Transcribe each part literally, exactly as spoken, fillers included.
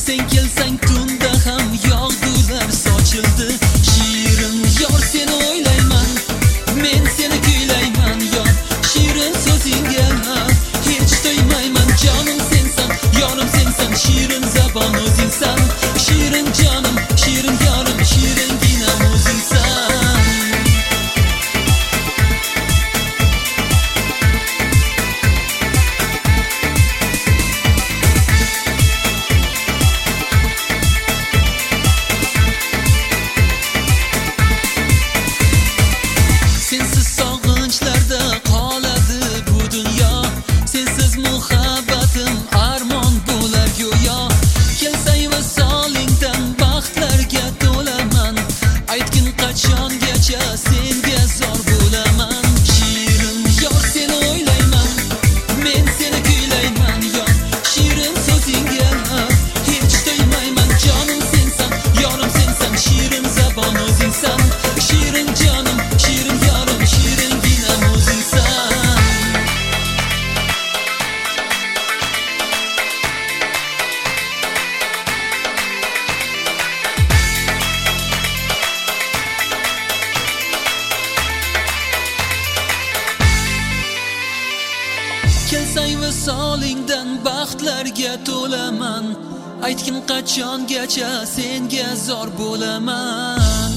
Sen kelsang tunda ham yog'dular sochildi. Shirin yor seni o'ylayman, men seni kuylayman yor. Shirin so'zingga hech to'ymayman, jonim sensan, yorim sensan, shirin zabon o'zingsan. Shirin jonim, shirin yorim, shiringina o'zingsan. Sensiz sog'inchlarda qoladi bu dunyo, sensiz muhabbatim armon bo'lar go'yo. Kelsang va solingdan baxtlarga to'laman, aytgin qachongacha senga zor bo'laman. Shirin yor seni o'ylayman, men seni kuylayman yor. Shirin so'zingga hech to'ymayman, jonim sensan, yorim sensan, shirin zabon o'zingsan. Shirin jonim, shirin yorim, shiringina o'zingsan. Kelsang va solingdan baxtlarga to'laman, aytgin qachongacha senga zor bo'laman.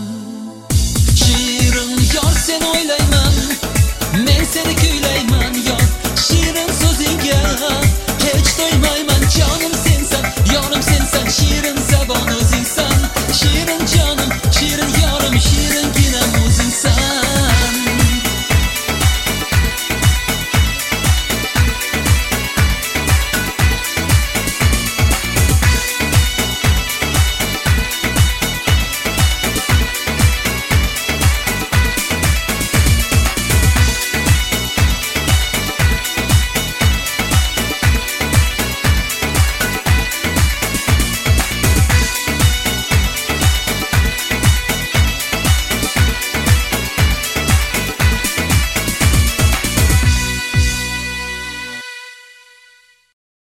Shirin yor seni o'ylayman, men seni kuylayman yor. Shirin so'zingga hech to'ymayman, jonim sen